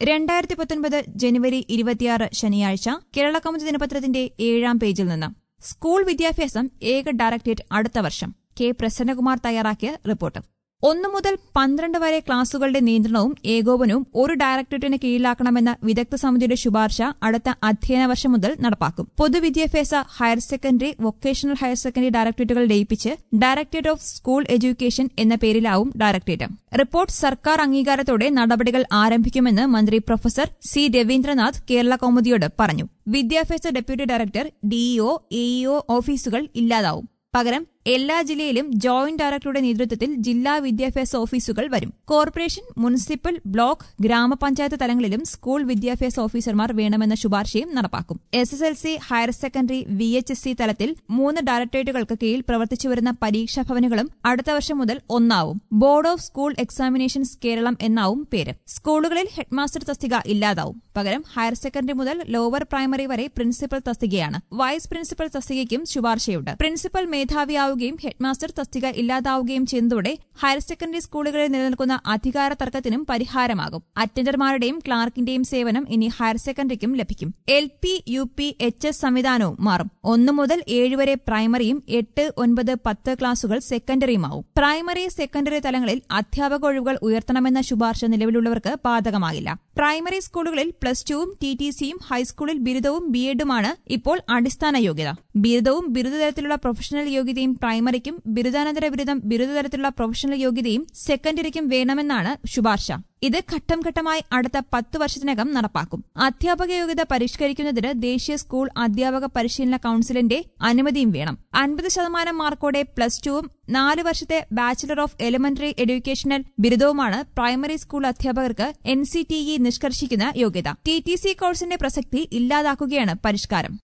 2019 ജനുവരി 26 ശനിയാഴ്ച കേരളകൗമുദി ദിനപത്രത്തിന്റെ 7-ാം പേജിൽ നിന്ന് സ്കൂൾ വിദ്യാഭ്യാസം ഏക ഡയറക്ടറേറ്റ് അടുത്ത വർഷം കെ പ്രസന്നകുമാർ തയ്യാറാക്കിയ റിപ്പോർട്ട് 1 മുതൽ 12 വരെ ക്ലാസുകളുടെ നിയന്ത്രണവും ഏകോപനവും ഒരു ഡയറക്ടറേറ്റിന് കീഴിലാക്കണമെന്ന വിദഗ്ധ സമിതിയുടെ ശുപാർശ അടുത്ത അധ്യയന വർഷം മുതൽ നടപ്പാക്കും. പൊതുവിദ്യാഭ്യാസ, higher secondary, vocational higher secondary ഡയറക്ടറേറ്റുകൾ ലയിപ്പിച്ച് ഡയറക്ടറേറ്റ് ഓഫ് സ്കൂൾ എഡ്യൂക്കേഷൻ എന്ന പേരിലാവും ഡയറക്ടറേറ്റ്. റിപ്പോർട്ട് സർക്കാർ അംഗീകാരത്തോടെ നടപടികൾ ആരംഭിക്കുമെന്ന് മന്ത്രി പ്രൊഫസർ സി രവീന്ദ്രനാഥ് കേരള കൗമുദിയോട് പറഞ്ഞു. വിദ്യാഭ്യാസ ഡെപ്യൂട്ടി ഡയറക്ടർ, ഡിഇഒ, എഇഒ ഓഫീസുകൾ ഇല്ലാതാവും. പകരം എല്ലാ ജില്ലയിലും ജോയിന്റ് ഡയറക്ടറുടെ നേതൃത്വത്തിൽ ജില്ലാ വിദ്യാഭ്യാസ ഓഫീസുകൾ വരും. കോർപ്പറേഷൻ, മുനിസിപ്പൽ, ബ്ലോക്ക്, ഗ്രാമപഞ്ചായത്ത് തലങ്ങളിലും സ്കൂൾ വിദ്യാഭ്യാസ ഓഫീസർമാർ വേണമെന്ന ശുപാർശയും നടപ്പാക്കും. SSLC, ഹയർ സെക്കൻഡറി, VHSC തലത്തിൽ 3 ഡയറക്ടറേറ്റുകൾക്ക് കീഴിൽ പ്രവർത്തിച്ചുവരുന്ന പരീക്ഷാ ഭവനുകളും അടുത്ത വർഷം മുതൽ ഒന്നാവും. Board of school examinations Keralam എന്നാവും പേര്. സ്കൂളുകളിൽ ഹെഡ്മാസ്റ്റർ തസ്തിക ഇല്ലാതാവും. പകരം ഹയർ സെക്കൻഡറി മുതൽ ലോവർ പ്രൈമറി വരെ പ്രിൻസിപ്പൽ തസ്തികയാണ്. വൈസ് പ്രിൻസിപ്പൽ തസ്തികയ്ക്കും ശുപാർശയുണ്ട്. പ്രിൻസിപ്പൽ മേധാവിയാവുകയും ഹെഡ്മാസ്റ്റർ തസ്തിക ഇല്ലാതാവുകയും ചെയ്യുന്നതോടെ ഹയർ സെക്കൻഡറി സ്കൂളുകളിൽ നിലനിൽക്കുന്ന അധികാര തർക്കത്തിനും പരിഹാരമാകും. അറ്റൻഡർമാരുടെയും ക്ലാർക്കിന്റെയും സേവനം ഇനി ഹയർ സെക്കൻഡറിക്കും ലഭിക്കും. LP, UP, HS സംവിധാനവും മാറും. 1 മുതൽ 7 വരെ പ്രൈമറിയും 8, 9, 10 ക്ലാസുകൾ സെക്കൻഡറിയുമാവും. പ്രൈമറി, സെക്കൻഡറി തലങ്ങളിൽ അധ്യാപക ഒഴിവുകൾ ഉയർത്തണമെന്ന ശുപാർശ നിലവിലുള്ളവർക്ക് ബാധകമാകില്ല. പ്രൈമറി സ്കൂളുകളിൽ +2-ഉം TTCയും, ഹൈസ്കൂളിൽ ബിരുദവും BEഡുമാണ് ഇപ്പോൾ അടിസ്ഥാന യോഗ്യത. ബിരുദവും ബിരുദതലത്തിലുള്ള പ്രൊഫഷണൽ യോഗ്യതയും പ്രൈമറിക്കും, ബിരുദാനന്തര ബിരുദം ബിരുദതലത്തിലുള്ള പ്രൊഫഷണൽ യോഗ്യതയും സെക്കൻഡറിക്കും വേണമെന്നാണ് ശുപാർശ. ഇത് ഘട്ടം ഘട്ടമായി അടുത്ത 10 വർഷത്തിനകം നടപ്പാക്കും. അധ്യാപക യോഗ്യത പരിഷ്കരിക്കുന്നതിന് ദേശീയ സ്കൂൾ അധ്യാപക പരിശീലന കൌൺസിലിന്റെ അനുമതിയും വേണം. 50% മാർക്കോടെ +2-ഉം 4 വർഷത്തെ ബാച്ചിലർ ഓഫ് എലിമെന്ററി എഡ്യൂക്കേഷണൽ ബിരുദവുമാണ് പ്രൈമറി സ്കൂൾ അധ്യാപകർക്ക് NCTE നിഷ്കർഷിക്കുന്ന യോഗ്യത. TTC കോഴ്സിന്റെ പ്രസക്തി ഇല്ലാതാക്കുകയാണ് പരിഷ്കാരം.